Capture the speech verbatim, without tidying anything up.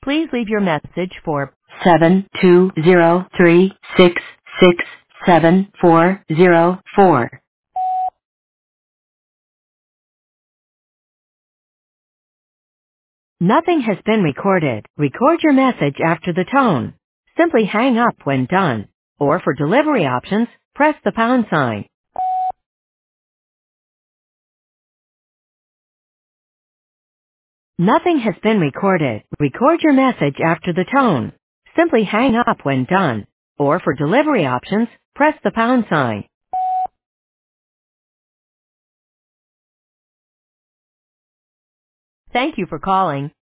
Please leave your message for seven two zero three six six seven four zero four. Nothing has been recorded. Record your message after the tone. Simply hang up when done. Or for delivery options, press the pound sign. Nothing has been recorded. Record your message after the tone. Simply hang up when done. Or for delivery options, press the pound sign. Thank you for calling